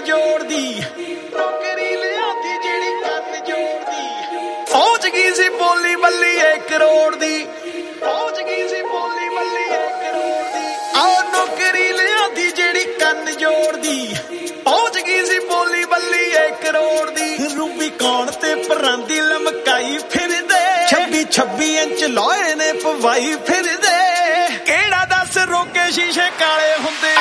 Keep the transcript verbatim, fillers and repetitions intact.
ਜੋੜਦੀ ਨੌਕਰੀ ਲਿਆਂਦੀ ਜਿਹੜੀ ਕੰਨ ਜੋੜਦੀ ਪਹੁੰਚ ਗਈ ਸੀ ਬੋਲੀ ਬੱਲੀ ਇੱਕ ਕਰੋੜ ਦੀ ਪਹੁੰਚ ਗਈ ਸੀ ਬੋਲੀ ਬੱਲੀ ਇੱਕ ਕਰੋੜ ਦੀ ਆਹ ਨੌਕਰੀ ਲਿਆਂਦੀ ਜਿਹੜੀ ਕੰਨ ਜੋੜਦੀ ਪਹੁੰਚ ਗਈ ਸੀ ਬੋਲੀ ਬੱਲੀ ਇੱਕ ਕਰੋੜ ਦੀ ਰੂਬੀ ਕੌਣ ਤੇ ਪਰਾਂਦੀ ਲਮਕਾਈ ਫਿਰਦੇ ਛੱਬੀ ਛੱਬੀ ਇੰਚ ਲੋਹੇ ਨੇ ਪਵਾਈ ਫਿਰਦੇ ਕਿਹੜਾ ਦੱਸ ਰੋਕੇ ਸ਼ੀਸ਼ੇ ਕਾਲੇ ਹੁੰਦੇ